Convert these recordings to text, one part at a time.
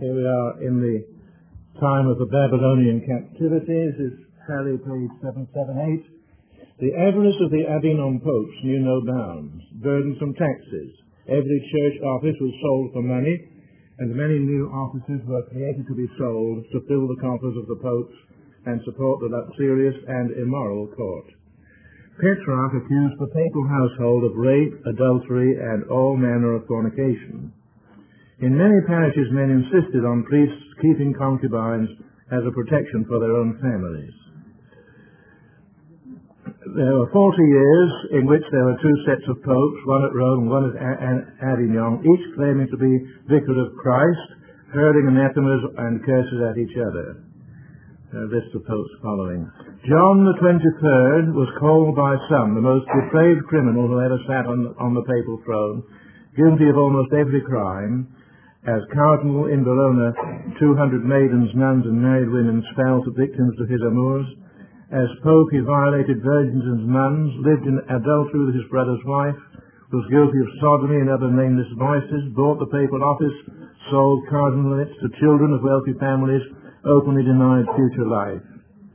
Here we are in the time of the Babylonian captivity. This is Halley, page 778. The avarice of the Avignon popes knew no bounds, burdensome taxes. Every church office was sold for money, and many new offices were created to be sold to fill the coffers of the popes and support the luxurious and immoral court. Petrarch accused the papal household of rape, adultery, and all manner of fornication. In many parishes, men insisted on priests keeping concubines as a protection for their own families. There were 40 years in which there were two sets of popes, one at Rome and one at Avignon, each claiming to be vicar of Christ, hurling anathemas and curses at each other. List of popes following. John the 23rd was called by some the most depraved criminal who ever sat on the papal throne, guilty of almost every crime. As cardinal in Verona, 200 maidens, nuns, and married women fell victims to his amours. As pope, he violated virgins and nuns, lived in adultery with his brother's wife, was guilty of sodomy and other nameless vices, bought the papal office, sold cardinalates to children of wealthy families, openly denied future life.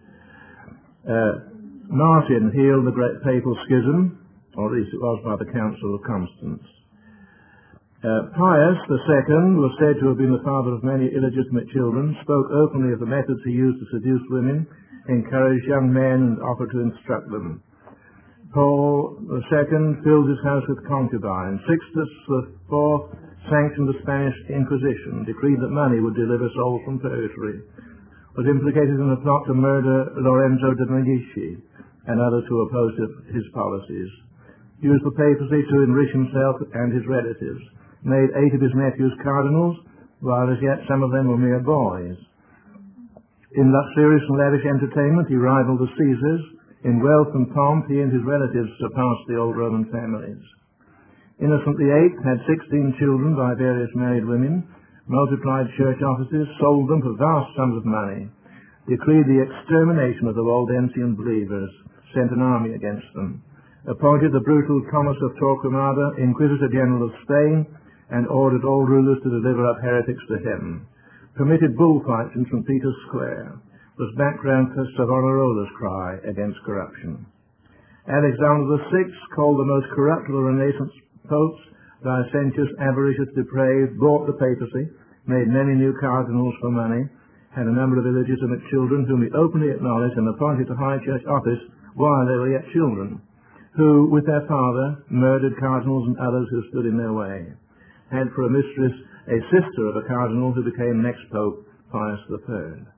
Martin healed the great papal schism, or at least it was by the Council of Constance. Pius II was said to have been the father of many illegitimate children, spoke openly of the methods he used to seduce women, encouraged young men and offered to instruct them. Paul II filled his house with concubines. Sixtus IV sanctioned the Spanish Inquisition, decreed that money would deliver souls from purgatory, was implicated in a plot to murder Lorenzo de' Medici and others who opposed his policies, used the papacy to enrich himself and his relatives, made 8 of his nephews cardinals, while as yet some of them were mere boys. In luxurious and lavish entertainment he rivaled the Caesars. In wealth and pomp he and his relatives surpassed the old Roman families. Innocent VIII had 16 children by various married women, multiplied church offices, sold them for vast sums of money, decreed the extermination of the Waldensian believers, sent an army against them, appointed the brutal Thomas of Torquemada Inquisitor General of Spain, and ordered all rulers to deliver up heretics to him, permitted bullfights in St. Peter's Square, was background for Savonarola's cry against corruption. Alexander VI, called the most corrupt of the Renaissance popes, licentious, avaricious, depraved, bought the papacy, made many new cardinals for money, had a number of illegitimate children whom he openly acknowledged and appointed to high church office while they were yet children, who, with their father, murdered cardinals and others who stood in their way, had for a mistress a sister of a cardinal who became next pope, Pius III.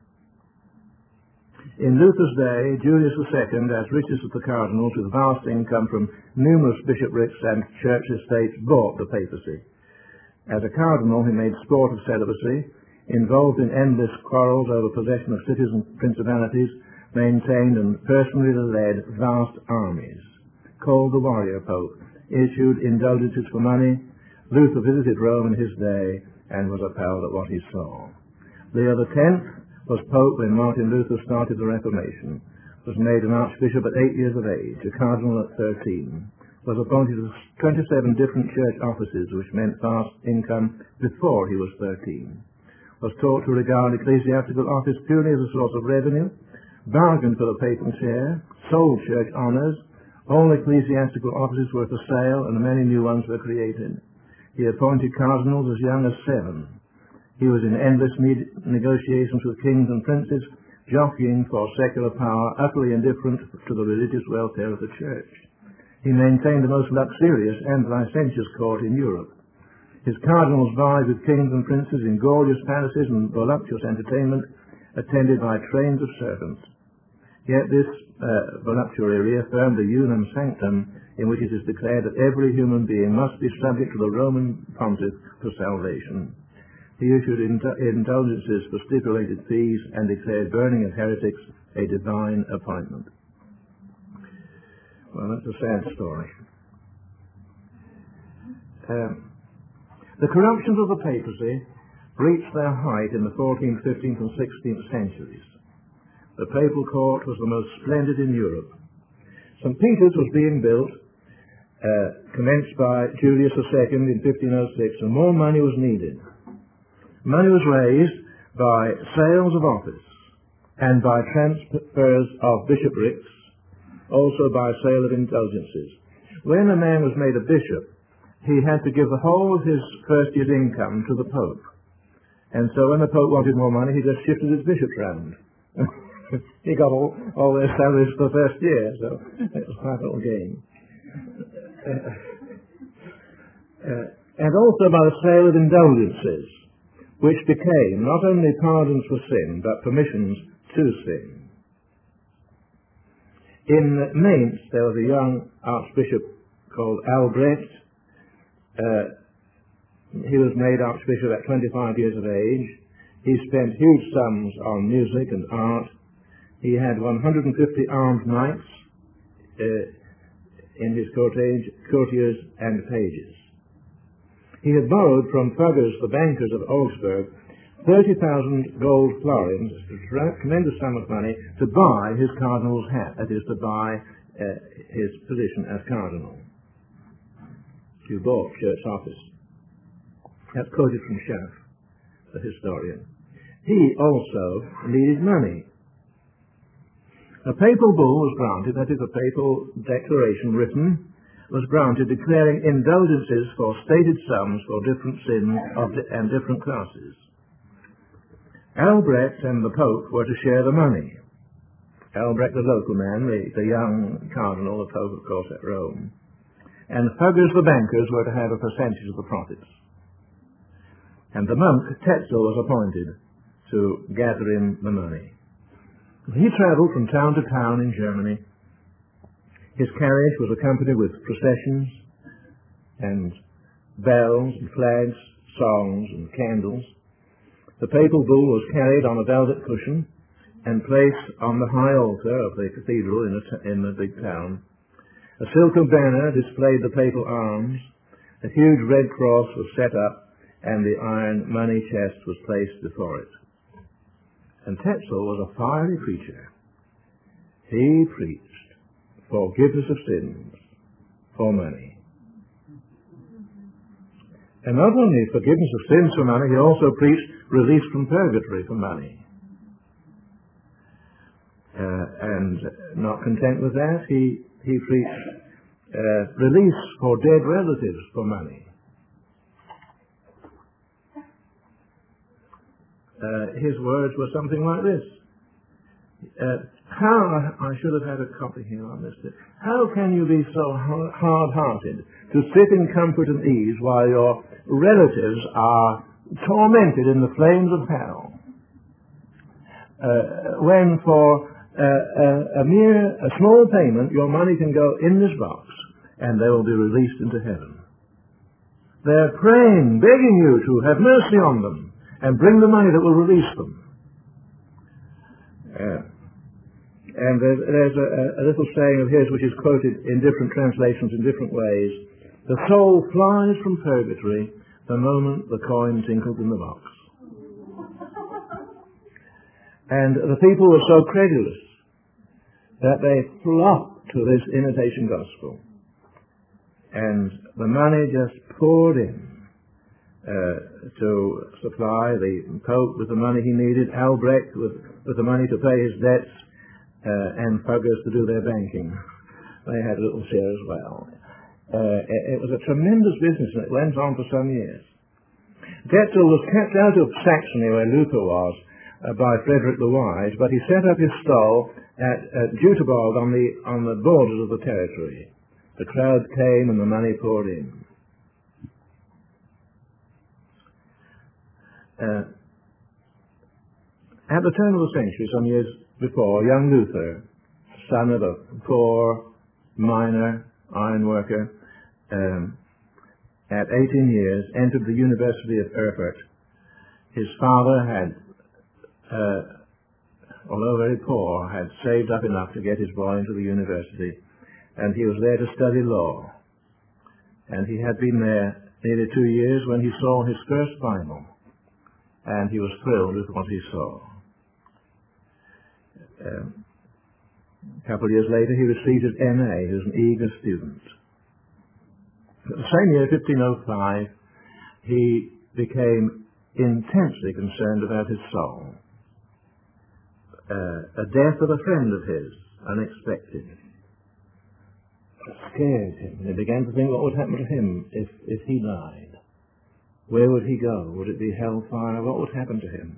In Luther's day, Julius II, as richest of the cardinals with vast income from numerous bishoprics and church estates, bought the papacy. As a cardinal, he made sport of celibacy, involved in endless quarrels over possession of cities and principalities, maintained and personally led vast armies. Called the warrior pope, issued indulgences for money. Luther visited Rome in his day and was appalled at what he saw. Leo X was pope when Martin Luther started the Reformation, was made an archbishop at 8 years of age, a cardinal at 13, was appointed to 27 different church offices, which meant vast income before he was 13, was taught to regard ecclesiastical office purely as a source of revenue, bargained for the papal chair, sold church honours, all ecclesiastical offices were for sale and many new ones were created. He appointed cardinals as young as 7. He was in endless negotiations with kings and princes, jockeying for secular power, utterly indifferent to the religious welfare of the church. He maintained the most luxurious and licentious court in Europe. His cardinals vied with kings and princes in gorgeous palaces and voluptuous entertainment, attended by trains of servants. Yet this voluptuary reaffirmed the unum sanctum, in which it is declared that every human being must be subject to the Roman pontiff for salvation. He issued indulgences for stipulated fees and declared burning of heretics a divine appointment. Well, that's a sad story. The corruptions of the papacy reached their height in the 14th, 15th, and 16th centuries. The papal court was the most splendid in Europe. St. Peter's was being built, commenced by Julius II in 1506, and more money was needed. Money was raised by sales of office and by transfers of bishoprics, also by sale of indulgences. When a man was made a bishop, he had to give the whole of his first year's income to the Pope. And so when the Pope wanted more money, he just shifted his bishops round. He got all their salaries for the first year, so it was quite a little game. And also by the sale of indulgences, which became not only pardons for sin, but permissions to sin. In Mainz, there was a young archbishop called Albrecht. He was made archbishop at 25 years of age. He spent huge sums on music and art. He had 150 armed knights in his courtiers and pages. He had borrowed from Fuggers, the bankers of Augsburg, 30,000 gold florins, a tremendous sum of money, to buy his cardinal's hat, that is, to buy his position as cardinal. He bought church office. That's quoted from Schaff, the historian. He also needed money. A papal bull was granted, that is, a papal declaration written, was granted declaring indulgences for stated sums for different sins and different classes. Albrecht and the Pope were to share the money. Albrecht, the local man, the young cardinal, the Pope, of course, at Rome. And Fuggers, the bankers, were to have a percentage of the profits. And the monk, Tetzel, was appointed to gather in the money. He travelled from town to town in Germany. His carriage was accompanied with processions and bells and flags, songs and candles. The papal bull was carried on a velvet cushion and placed on the high altar of the cathedral in the big town. A silken banner displayed the papal arms. A huge red cross was set up, and the iron money chest was placed before it. And Tetzel was a fiery preacher. He preached forgiveness of sins for money. And not only forgiveness of sins for money, he also preached release from purgatory for money. And not content with that, he preached release for dead relatives for money. His words were something like this. I should have had a copy here on this. How can you be so hard-hearted to sit in comfort and ease while your relatives are tormented in the flames of hell? When for a small payment your money can go in this box and they will be released into heaven. They're praying, begging you to have mercy on them and bring the money that will release them. And there's a little saying of his which is quoted in different translations in different ways. The soul flies from purgatory the moment the coin tinkles in the box. And the people were so credulous that they flocked to this imitation gospel. And the money just poured in to supply the Pope with the money he needed, Albrecht with the money to pay his debts, and Fuggers to do their banking. They had a little share as well. It was a tremendous business, and it went on for some years. Tetzel was kept out of Saxony, where Luther was, by Frederick the Wise, but he set up his stall at Jüterbog on the borders of the territory. The crowd came and the money poured in. At the turn of the century, some years before, young Luther, son of a poor miner, iron worker, at 18 years, entered the University of Erfurt. His father had, although very poor, had saved up enough to get his boy into the university, and he was there to study law. And he had been there nearly 2 years when he saw his first Bible, and he was thrilled with what he saw. A couple of years later, he received his M.A. He was an eager student. The same year, 1505, he became intensely concerned about his soul. A death of a friend of his, unexpected, scared him. He began to think what would happen to him if he died. Where would he go? Would it be hellfire? What would happen to him?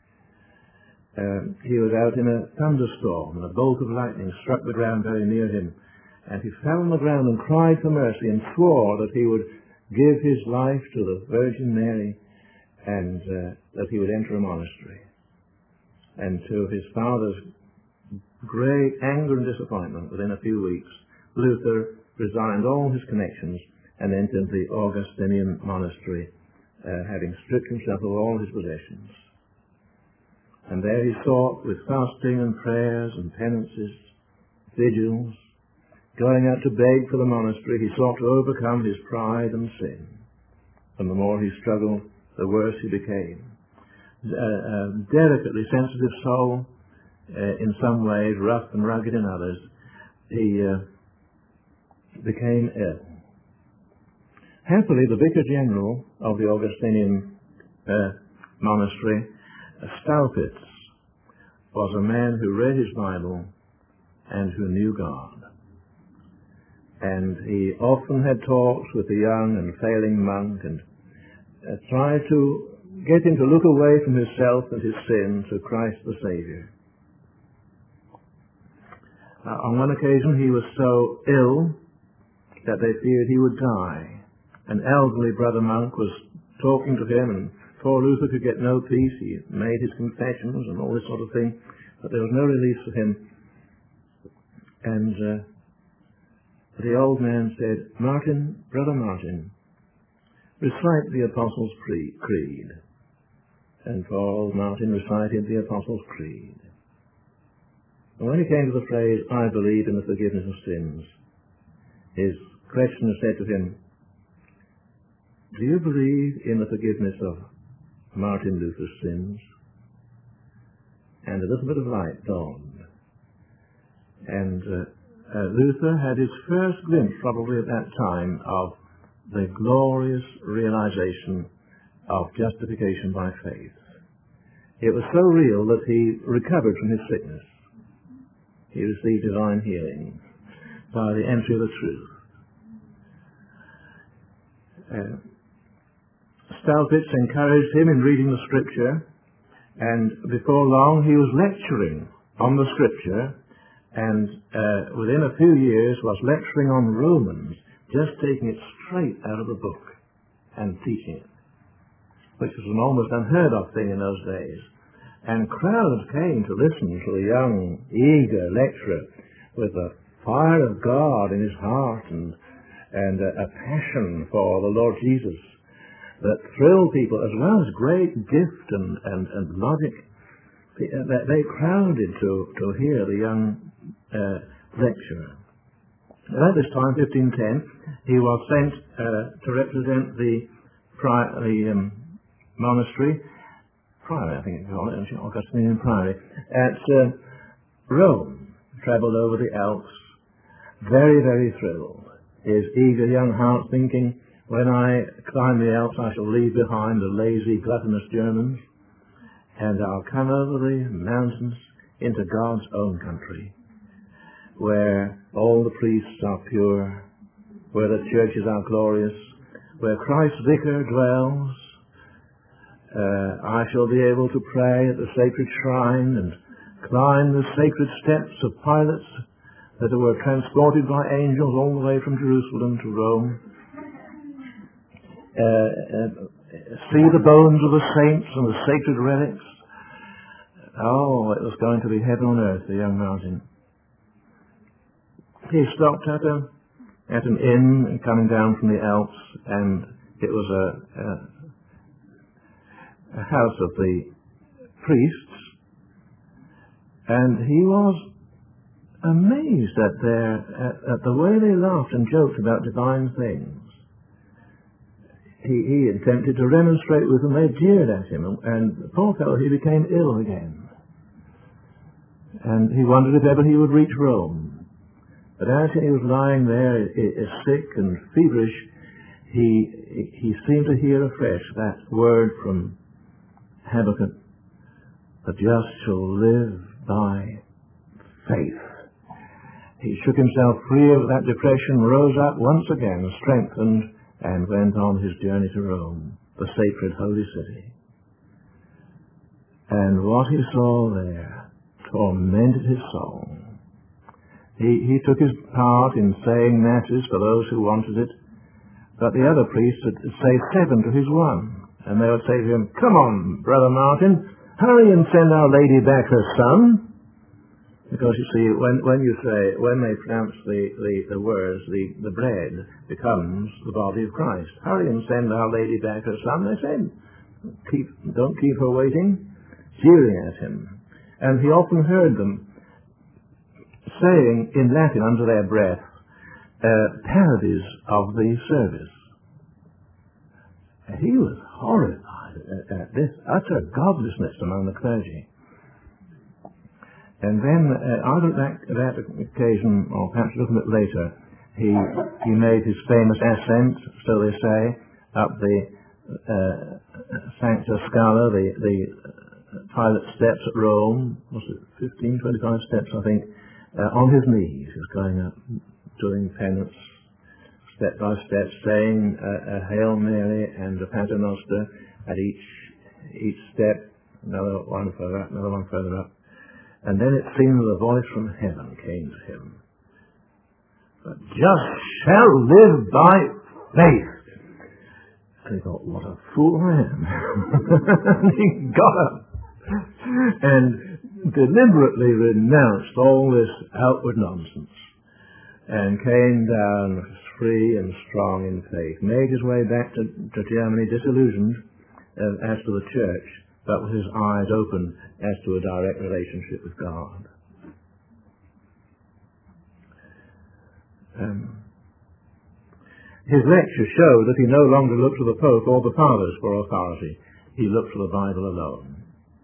He was out in a thunderstorm, and a bolt of lightning struck the ground very near him, and he fell on the ground and cried for mercy and swore that he would give his life to the Virgin Mary, and that he would enter a monastery. And to his father's great anger and disappointment, within a few weeks, Luther resigned all his connections and entered the Augustinian monastery, having stripped himself of all his possessions. And there he sought, with fasting and prayers and penances, vigils, going out to beg for the monastery, he sought to overcome his pride and sin. And the more he struggled, the worse he became. A delicately sensitive soul in some ways, rough and rugged in others, he became ill. Happily, the Vicar General of the Augustinian monastery, Staupitz, was a man who read his Bible and who knew God. And he often had talks with the young and failing monk and tried to get him to look away from himself and his sin to Christ the Saviour. On one occasion he was so ill that they feared he would die. An elderly brother monk was talking to him, and poor Luther could get no peace. He made his confessions and all this sort of thing, but there was no release for him. And the old man said, "Martin, Brother Martin, recite the Apostles' Creed." And poor old Martin recited the Apostles' Creed. And when he came to the phrase, "I believe in the forgiveness of sins," his questioner said to him, "Do you believe in the forgiveness of Martin Luther's sins?" And a little bit of light dawned. And Luther had his first glimpse, probably at that time, of the glorious realization of justification by faith. It was so real that he recovered from his sickness. He received divine healing by the entry of the truth. Staupitz encouraged him in reading the Scripture, and before long he was lecturing on the Scripture, and within a few years was lecturing on Romans, just taking it straight out of the book and teaching it, which was an almost unheard of thing in those days. And crowds came to listen to the young, eager lecturer with the fire of God in his heart and a passion for the Lord Jesus that thrilled people, as well as great gift and logic. They crowded to hear the young lecturer. And at this time, 1510, he was sent to represent the monastery, priory, I think it's called it, Augustinian Priory, at Rome. Travelled over the Alps, very, very thrilled. His eager young heart thinking, when I climb the Alps, I shall leave behind the lazy, gluttonous Germans, and I'll come over the mountains into God's own country, where all the priests are pure, where the churches are glorious, where Christ's vicar dwells. I shall be able to pray at the sacred shrine and climb the sacred steps of Pilate's that were transported by angels all the way from Jerusalem to Rome. See the bones of the saints and the sacred relics. Oh, it was going to be heaven on earth, the young Martin. He stopped at an inn coming down from the Alps, and it was a house of the priests, and he was amazed at the way they laughed and joked about divine things. He attempted to remonstrate with them. They jeered at him, and the poor fellow, he became ill again. And he wondered if ever he would reach Rome. But as he was lying there, sick and feverish, he seemed to hear afresh that word from Habakkuk, the just shall live by faith. He shook himself free of that depression, rose up once again, strengthened, and went on his journey to Rome, the sacred holy city. And what he saw there tormented his soul. He took his part in saying masses for those who wanted it, but the other priests would say 7 to his 1, and they would say to him, "Come on, Brother Martin, hurry and send Our Lady back her son." Because you see, when they pronounce the words, the bread becomes the body of Christ. Hurry and send Our Lady back her son, they said. Don't keep her waiting, jeering at him. And he often heard them saying in Latin under their breath parodies of the service. And he was horrified at this utter godlessness among the clergy. And then, either at that occasion, or perhaps a little bit later, he made his famous ascent, so they say, up the Sancta Scala, the pilot steps at Rome. Was it 15, 25 steps, I think? On his knees, he was going up, doing penance, step by step, saying a Hail Mary and a Paternoster at each step, another one further up, another one further up. And then it seemed that a voice from heaven came to him. "The just shall live by faith." And he thought, what a fool I am. And he got up and deliberately renounced all this outward nonsense and came down free and strong in faith, made his way back to Germany disillusioned as to the church, but with his eyes open as to a direct relationship with God. His lecture showed that he no longer looked to the Pope or the Fathers for authority. He looked to the Bible alone.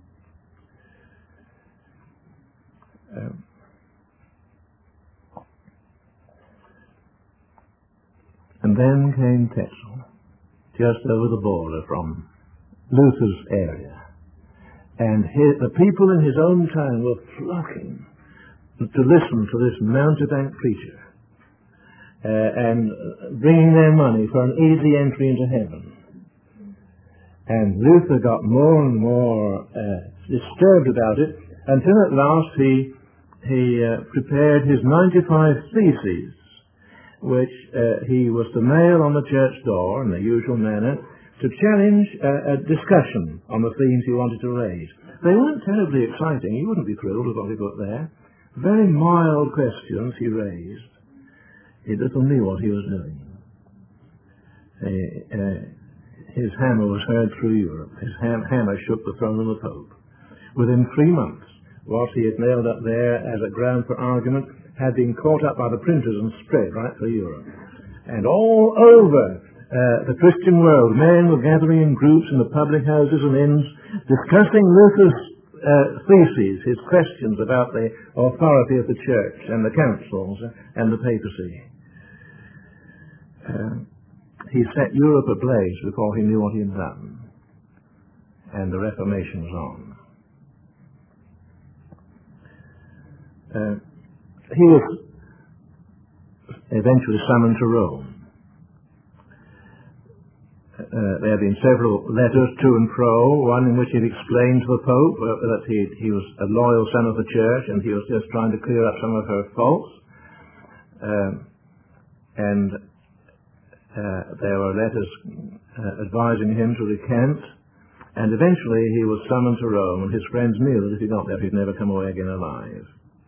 And then came Tetzel, just over the border from Luther's area. And the people in his own town were flocking to listen to this mountebank preacher and bringing their money for an easy entry into heaven. And Luther got more and more disturbed about it, until at last he prepared his 95 Theses, which he was to mail on the church door in the usual manner, to challenge a discussion on the themes he wanted to raise. They weren't terribly exciting. He wouldn't be thrilled with what he put there. Very mild questions he raised. He little knew what he was doing. His hammer was heard through Europe. His hammer shook the throne of the Pope. Within 3 months, what he had nailed up there as a ground for argument had been caught up by the printers and spread right through Europe. And all over the Christian world, men were gathering in groups in the public houses and inns, discussing Luther's theses, his questions about the authority of the church and the councils and the papacy. He set Europe ablaze before he knew what he had done. And the Reformation was on. He was eventually summoned to Rome. There have been several letters to and fro, one in which he explained to the Pope that he was a loyal son of the Church and he was just trying to clear up some of her faults. There were letters advising him to recant, and eventually he was summoned to Rome, and his friends knew that if he got there he'd never come away again alive.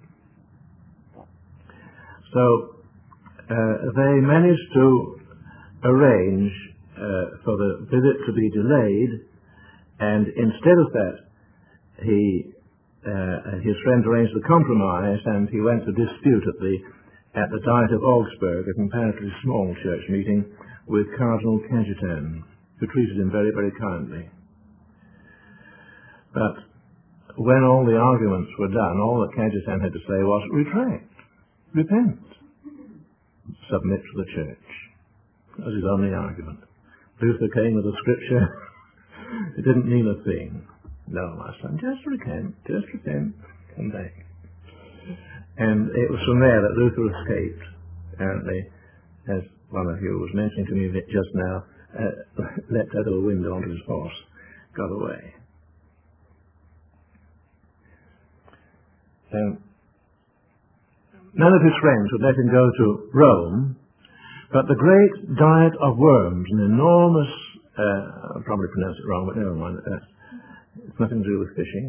So they managed to arrange for the visit to be delayed, and instead of that, his friends arranged a compromise, and he went to dispute at the Diet of Augsburg, a comparatively small church meeting, with Cardinal Cajetan, who treated him very, very kindly. But when all the arguments were done, all that Cajetan had to say was, retract, repent, submit to the church. That was his only argument. Luther came with the scripture. It didn't mean a thing. No, my son, just repent, come back. And it was from there that Luther escaped, apparently, as one of you was mentioning to me just now, leapt out of a window onto his horse, got away. None of his friends would let him go to Rome, but the great diet of worms, an enormous, I'll probably pronounce it wrong, but never mind, it's nothing to do with fishing.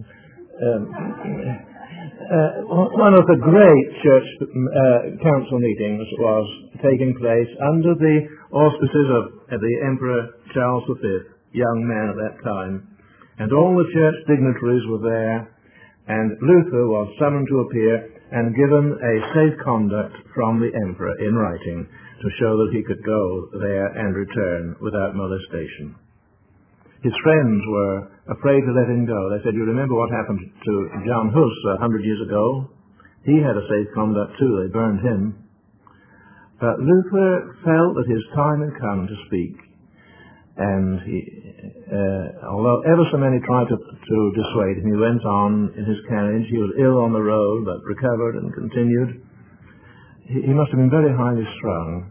One of the great church council meetings was taking place under the auspices of the Emperor Charles V, young man at that time, and all the church dignitaries were there, and Luther was summoned to appear and given a safe conduct from the emperor in writing to show that he could go there and return without molestation. His friends were afraid to let him go. They said, you remember what happened to John Hus 100 years ago? He had a safe conduct too. They burned him. But Luther felt that his time had come to speak. And although ever so many tried to dissuade him, he went on in his carriage. He was ill on the road, but recovered and continued. He must have been very highly strung.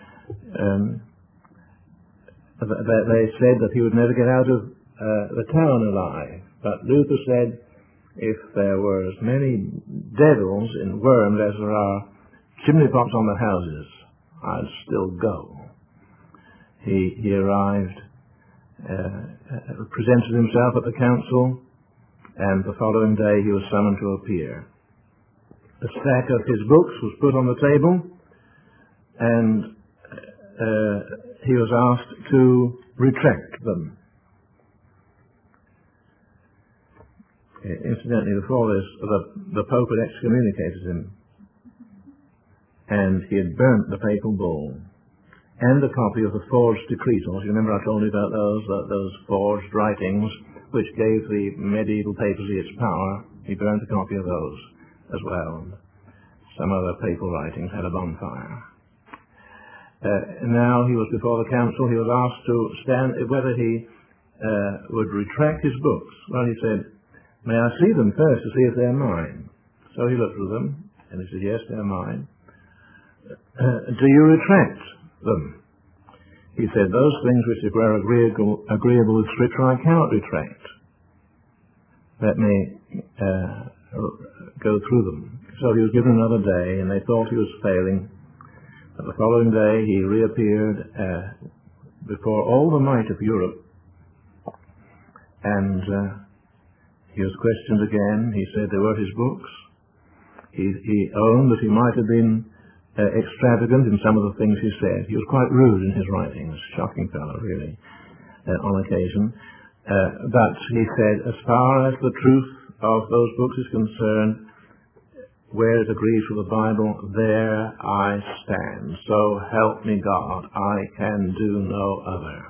They said that he would never get out of the town alive. But Luther said, if there were as many devils in worms as there are chimney pots on the houses, I'd still go. He arrived, presented himself at the council, and the following day he was summoned to appear. A stack of his books was put on the table, and he was asked to retract them. Incidentally, before this, the Pope had excommunicated him, and he had burnt the papal bull and a copy of the forged decretals. You remember I told you about those forged writings which gave the medieval papacy its power. He burnt a copy of those as well. Some other papal writings had a bonfire. Now he was before the council. He was asked to stand whether he would retract his books. Well, he said, may I see them first to see if they're mine? So he looked at them, and he said, yes, they're mine. Do you retract them? He said, those things which were agreeable with Scripture I cannot retract. Let me go through them. So he was given another day, and they thought he was failing. But the following day he reappeared before all the might of Europe, and he was questioned again. He said they were his books. He owned that he might have been extravagant in some of the things he said. He was quite rude in his writings. Shocking fellow, really, on occasion. But he said, as far as the truth of those books is concerned, where it agrees with the Bible, there I stand. So help me God, I can do no other.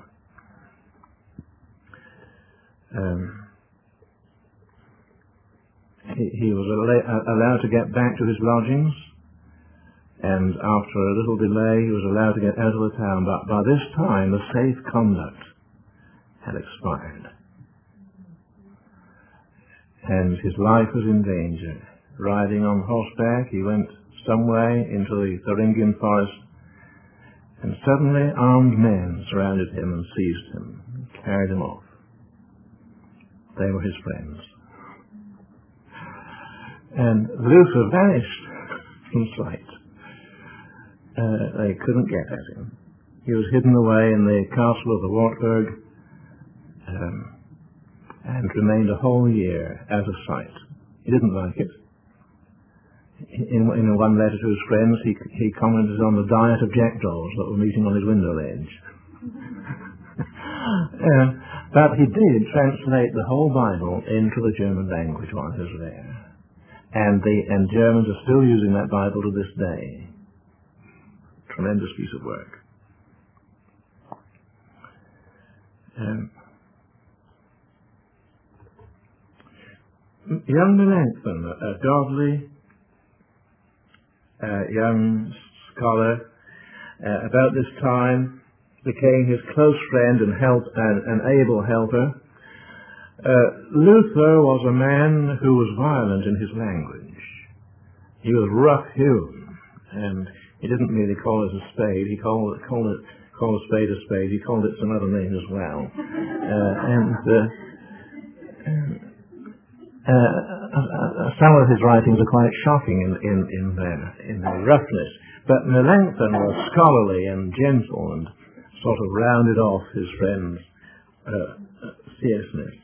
He was allowed to get back to his lodgings, and after a little delay he was allowed to get out of the town. But by this time the safe conduct had expired, and his life was in danger. Riding on horseback, he went some way into the Thuringian forest, and suddenly armed men surrounded him and seized him and carried him off. They were his friends. And Luther vanished from sight. They couldn't get at him. He was hidden away in the castle of the Wartburg, and remained a whole year out of sight. He didn't like it. In one letter to his friends, he commented on the diet of jackdaws that were meeting on his window ledge. But he did translate the whole Bible into the German language while he was there. And Germans are still using that Bible to this day. Tremendous piece of work. Young Melanchthon, a godly young scholar, about this time became his close friend and able helper. Luther was a man who was violent in his language. He was rough-hewn, and he didn't merely call it a spade. He called a spade a spade. He called it some other name as well. Some of his writings are quite shocking in their roughness. But Melanchthon was scholarly and gentle and sort of rounded off his friend's fierceness.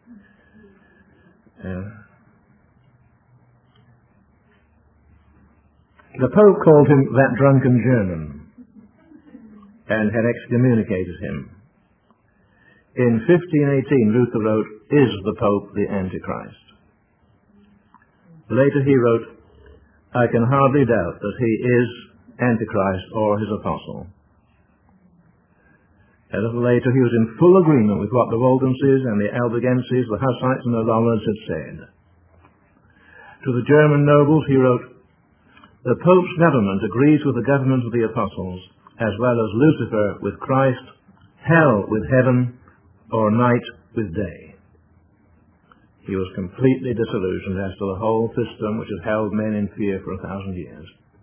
The Pope called him that drunken German and had excommunicated him. In 1518, Luther wrote, "Is the Pope the Antichrist?" Later he wrote, "I can hardly doubt that he is Antichrist or his apostle." A little later he was in full agreement with what the Waldenses and the Albigenses, the Hussites and the Lollards had said. To the German nobles he wrote, "The Pope's government agrees with the government of the apostles, as well as Lucifer with Christ, hell with heaven, or night with day." He was completely disillusioned as to the whole system which had held men in fear for 1,000 years.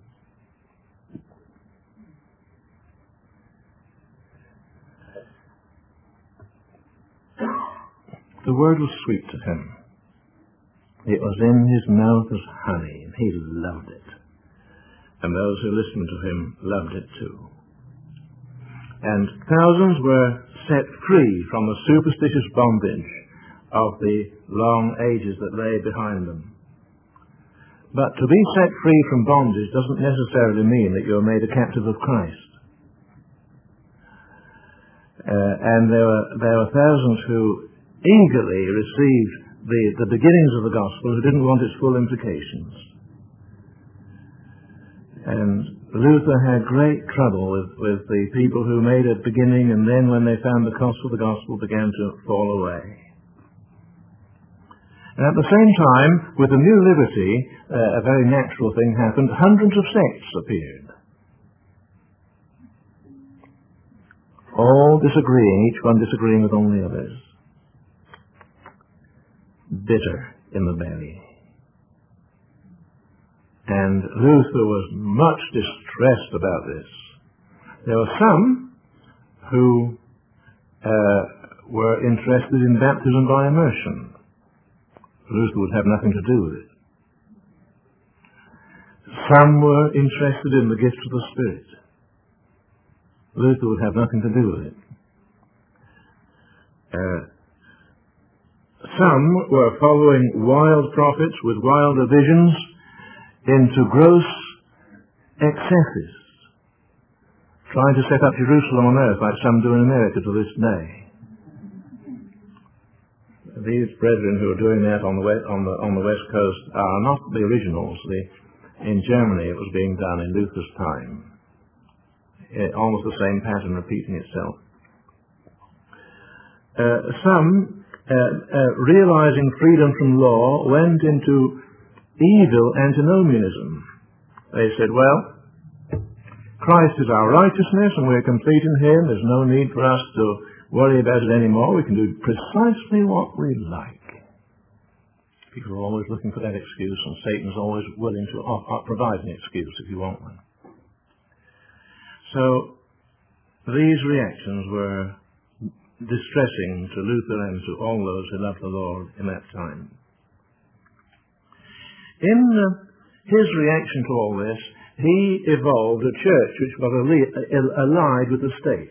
The word was sweet to him. It was in his mouth as honey, and he loved it. And those who listened to him loved it too. And thousands were set free from the superstitious bondage of the long ages that lay behind them. But to be set free from bondage doesn't necessarily mean that you're made a captive of Christ. And there were thousands who eagerly received the beginnings of the gospel who didn't want its full implications. And Luther had great trouble with the people who made a beginning and then when they found the cost of the gospel began to fall away. And at the same time, with the new liberty, a very natural thing happened. Hundreds of sects appeared. All disagreeing, each one disagreeing with all the others. Bitter in the belly. And Luther was much distressed about this. There were some who were interested in baptism by immersion. Luther would have nothing to do with it. Some were interested in the gift of the Spirit. Luther would have nothing to do with it. Some were following wild prophets with wilder visions into gross excesses, trying to set up Jerusalem on earth like some do in America to this day. These brethren who are doing that on the West Coast are not the originals. In Germany it was being done in Luther's time. Almost the same pattern repeating itself. Some, realizing freedom from law, went into evil antinomianism. They said, well, Christ is our righteousness and we're complete in Him. There's no need for us to worry about it anymore. We can do precisely what we like. People are always looking for that excuse, and Satan's always willing to provide an excuse if you want one. So these reactions were distressing to Luther and to all those who loved the Lord in that time. In his reaction to all this, he evolved a church which was allied with the state,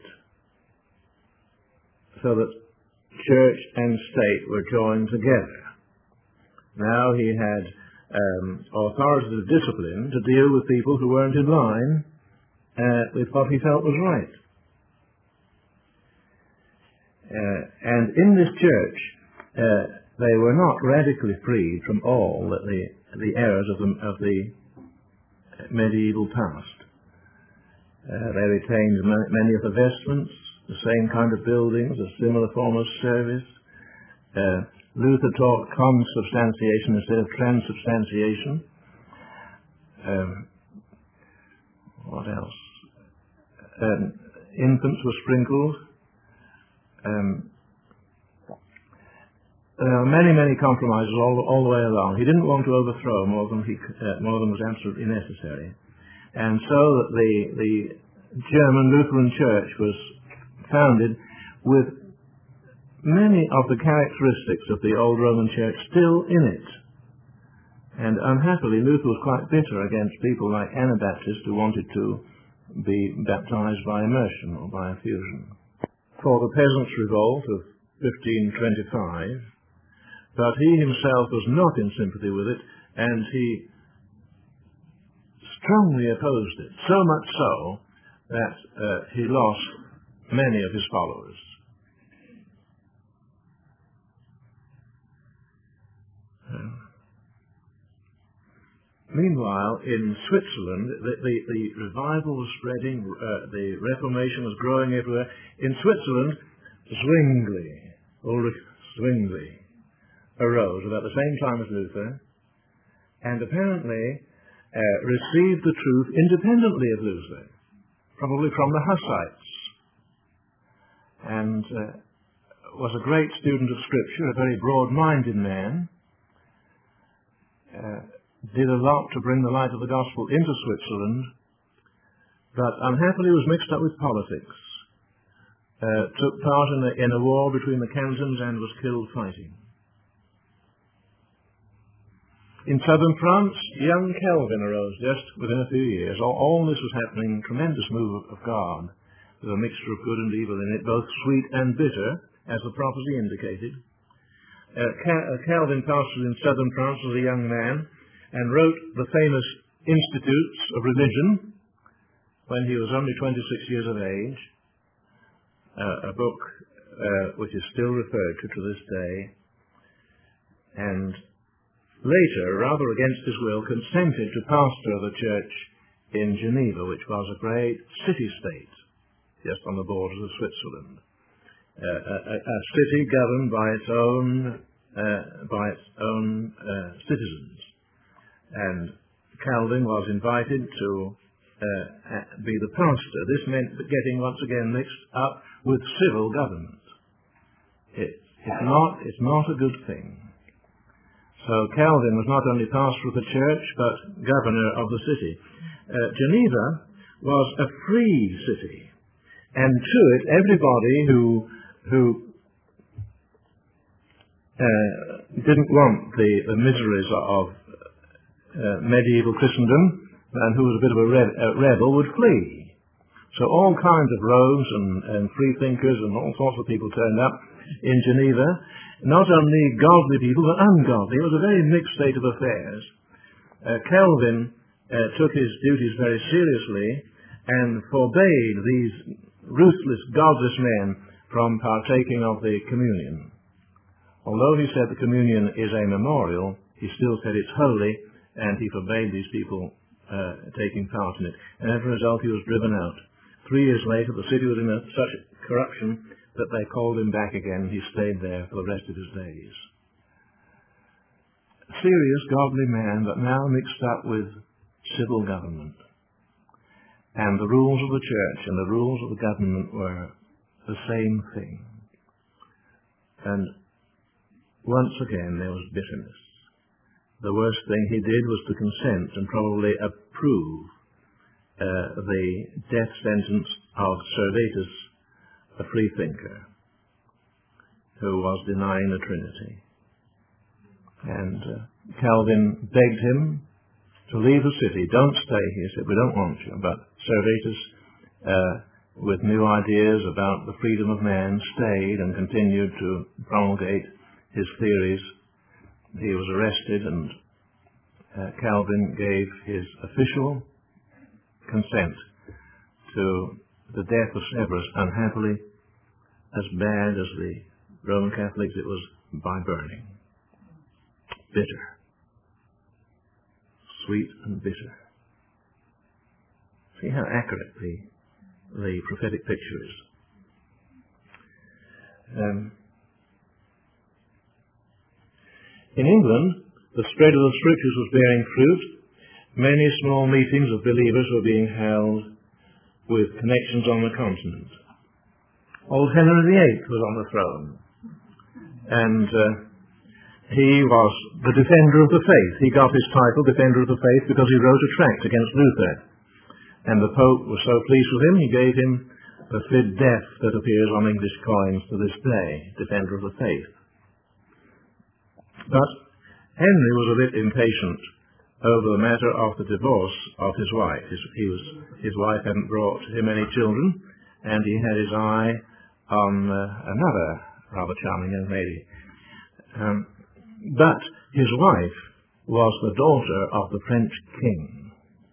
so that church and state were joined together. Now he had authoritative discipline to deal with people who weren't in line with what he felt was right. And in this church, they were not radically freed from all the errors of the medieval past. They retained many of the vestments, the same kind of buildings, a similar form of service. Luther taught consubstantiation instead of transubstantiation. What else? Infants were sprinkled. There were many, many compromises all the way along. He didn't want to overthrow more than was absolutely necessary. And so the German Lutheran Church was founded with many of the characteristics of the old Roman Church still in it. And unhappily, Luther was quite bitter against people like Anabaptists who wanted to be baptized by immersion or by infusion. For the Peasants' Revolt of 1525, but he himself was not in sympathy with it, and he strongly opposed it, so much so that he lost many of his followers. Meanwhile, in Switzerland, the revival was spreading, the Reformation was growing everywhere. In Switzerland, Ulrich Zwingli arose about the same time as Luther, and apparently received the truth independently of Luther, probably from the Hussites, and was a great student of Scripture, a very broad-minded man, did a lot to bring the light of the gospel into Switzerland, but unhappily was mixed up with politics, took part in a war between the cantons and was killed fighting. In southern France, young Calvin arose just within a few years. All this was happening, tremendous move of God, with a mixture of good and evil in it, both sweet and bitter, as the prophecy indicated. Calvin pastored in southern France as a young man, and wrote the famous Institutes of Religion when he was only 26 years of age, a book which is still referred to this day, and later, rather against his will, consented to pastor the church in Geneva, which was a great city-state just on the borders of Switzerland, a city governed by its own citizens. And Calvin was invited to be the pastor. This meant getting once again mixed up with civil government. It's not a good thing. So Calvin was not only pastor of the church, but governor of the city. Geneva was a free city, and to it everybody who didn't want the miseries of medieval Christendom, and who was a bit of a rebel, would flee. So all kinds of rogues and free thinkers and all sorts of people turned up in Geneva, not only godly people, but ungodly. It was a very mixed state of affairs. Calvin took his duties very seriously and forbade these ruthless, godless men from partaking of the communion. Although he said the communion is a memorial, he still said it's holy, and he forbade these people taking part in it. And as a result, he was driven out. 3 years later, the city was in such corruption that they called him back again, and he stayed there for the rest of his days. A serious, godly man, but now mixed up with civil government. And the rules of the church and the rules of the government were the same thing. And once again, there was bitterness. The worst thing he did was to consent and probably approve the death sentence of Servetus, a freethinker, who was denying the Trinity. And Calvin begged him to leave the city. Don't stay, he said, we don't want you. But Servetus, with new ideas about the freedom of man, stayed and continued to promulgate his theories. He was arrested, and Calvin gave his official consent to the death of Severus. Unhappily, as bad as the Roman Catholics, it was by burning. Bitter. Sweet and bitter. See how accurate the prophetic picture is. In England, the spread of the Scriptures was bearing fruit. Many small meetings of believers were being held with connections on the continent. Old Henry VIII was on the throne, and He was the defender of the faith. He got his title, Defender of the Faith, because he wrote a tract against Luther. And the Pope was so pleased with him, he gave him the fid def that appears on English coins to this day, Defender of the Faith. But Henry was a bit impatient over the matter of the divorce of his wife. His wife hadn't brought him any children, and he had his eye on another rather charming young lady. But his wife was the daughter of the French king,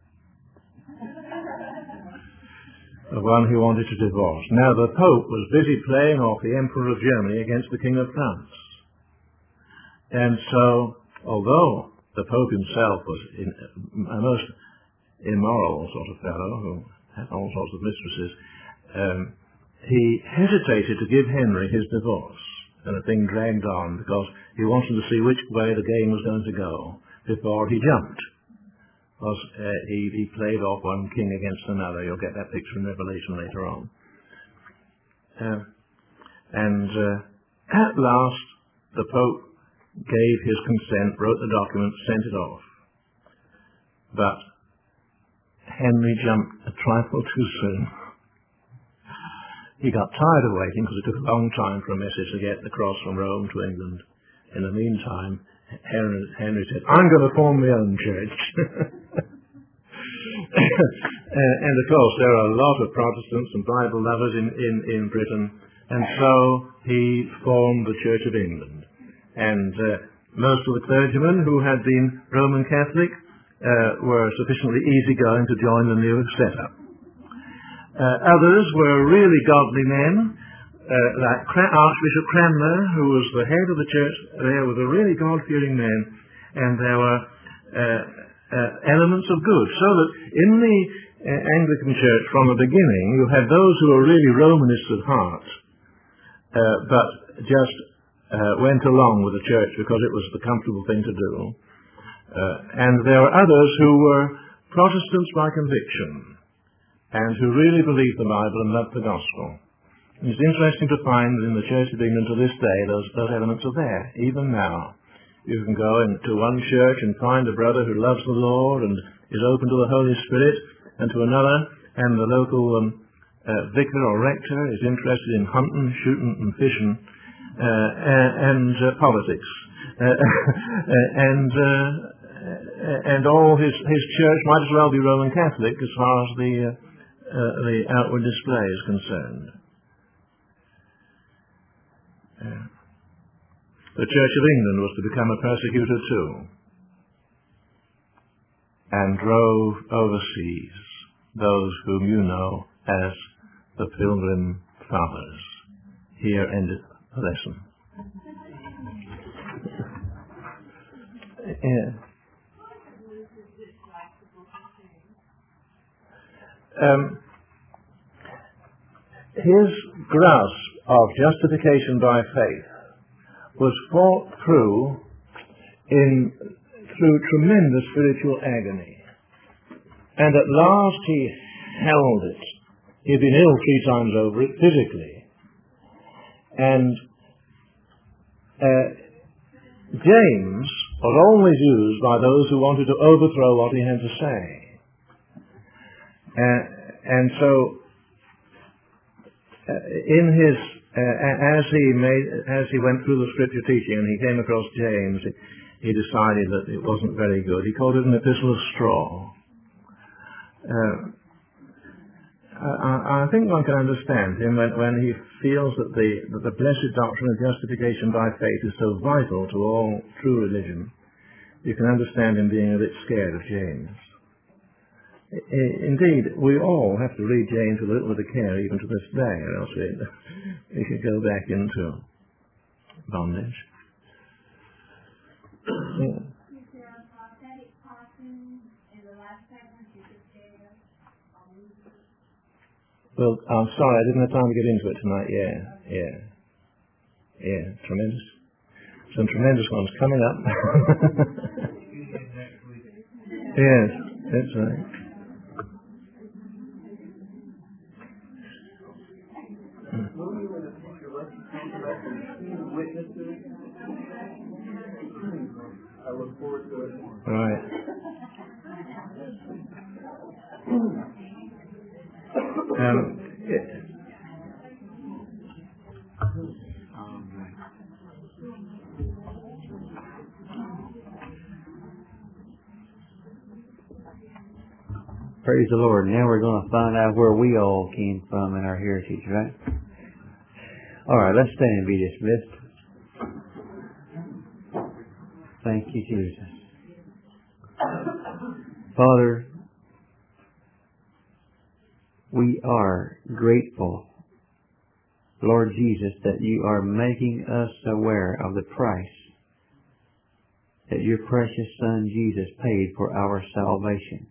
the one who wanted to divorce. Now the Pope was busy playing off the Emperor of Germany against the King of France. And so, although the Pope himself was a most immoral sort of fellow who had all sorts of mistresses, he hesitated to give Henry his divorce. And the thing dragged on because he wanted to see which way the game was going to go before he jumped. Because he played off one king against another. You'll get that picture in Revelation later on. At last, the Pope gave his consent, wrote the document, sent it off. But Henry jumped a trifle too soon. He got tired of waiting because it took a long time for a message to get across from Rome to England. In the meantime, Henry said, "I'm going to form my own church." And of course, there are a lot of Protestants and Bible lovers in Britain, and so he formed the Church of England. And most of the clergymen who had been Roman Catholic were sufficiently easygoing to join the new setup. Others were really godly men, like Archbishop Cranmer, who was the head of the church. There was a really God-fearing man, and there were elements of good. So that in the Anglican Church, from the beginning, you had those who were really Romanists at heart, but just went along with the church because it was the comfortable thing to do. And there were others who were Protestants by conviction, and who really believed the Bible and loved the gospel. And it's interesting to find that in the Church of England to this day, those elements are there, even now. You can go into one church and find a brother who loves the Lord and is open to the Holy Spirit, and to another, and the local vicar or rector is interested in hunting, shooting, and fishing, and politics. And all his church might as well be Roman Catholic as far as the outward display is concerned. The Church of England was to become a persecutor too, and drove overseas those whom you know as the Pilgrim Fathers. Here endeth the lesson. His grasp of justification by faith was fought through tremendous spiritual agony. And at last he held it. He had been ill 3 times over it physically. And James was always used by those who wanted to overthrow what he had to say. And so, as he went through the scripture teaching and he came across James, he decided that it wasn't very good. He called it an epistle of straw. I think one can understand him when he feels that the blessed doctrine of justification by faith is so vital to all true religion. You can understand him being a bit scared of James. Indeed, we all have to read James with a little bit of care even to this day, or else we could go back into bondage. Well, I'm sorry, I didn't have time to get into it tonight. Yeah, tremendous. Some tremendous ones coming up. Yes, that's right. I look forward to it. Right. Praise the Lord. Now we're going to find out where we all came from in our heritage, right? All right, let's stand and be dismissed. Thank you, Jesus. Father, we are grateful, Lord Jesus, that you are making us aware of the price that your precious Son Jesus paid for our salvation.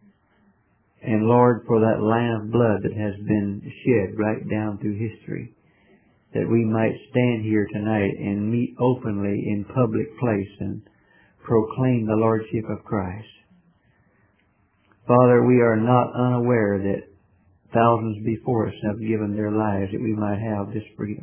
And Lord, for that lamb of blood that has been shed right down through history, that we might stand here tonight and meet openly in public place and proclaim the Lordship of Christ. Father, we are not unaware that thousands before us have given their lives that we might have this freedom.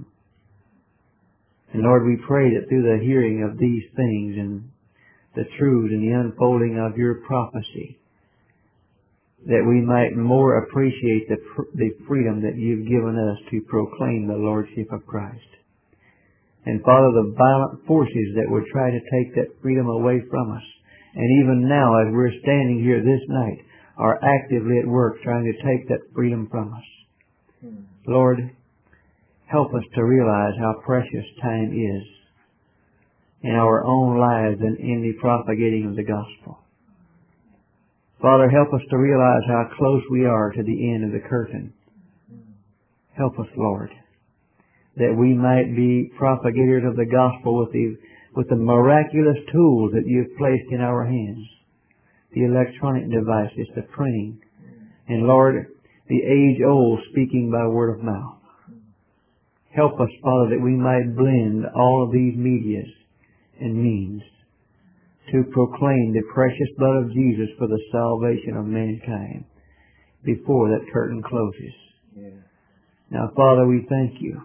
And Lord, we pray that through the hearing of these things and the truth and the unfolding of your prophecy, that we might more appreciate the freedom that you've given us to proclaim the Lordship of Christ. And Father, the violent forces that would try to take that freedom away from us, and even now as we're standing here this night, are actively at work trying to take that freedom from us. Lord, help us to realize how precious time is in our own lives and in the propagating of the gospel. Father, help us to realize how close we are to the end of the curtain. Help us, Lord, that we might be propagators of the gospel with the miraculous tools that you've placed in our hands. The electronic devices, the printing, and Lord, the age-old speaking by word of mouth. Help us, Father, that we might blend all of these medias and means to proclaim the precious blood of Jesus for the salvation of mankind before that curtain closes. Yeah. Now, Father, we thank you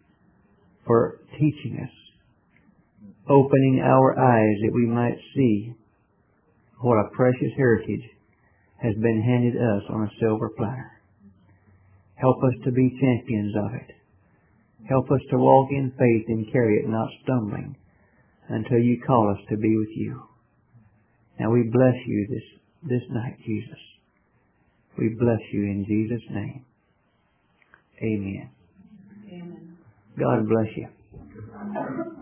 for teaching us, opening our eyes that we might see what a precious heritage has been handed us on a silver platter. Help us to be champions of it. Help us to walk in faith and carry it, not stumbling, until you call us to be with you. Now we bless you this night, Jesus. We bless you in Jesus' name. Amen. Amen. God bless you.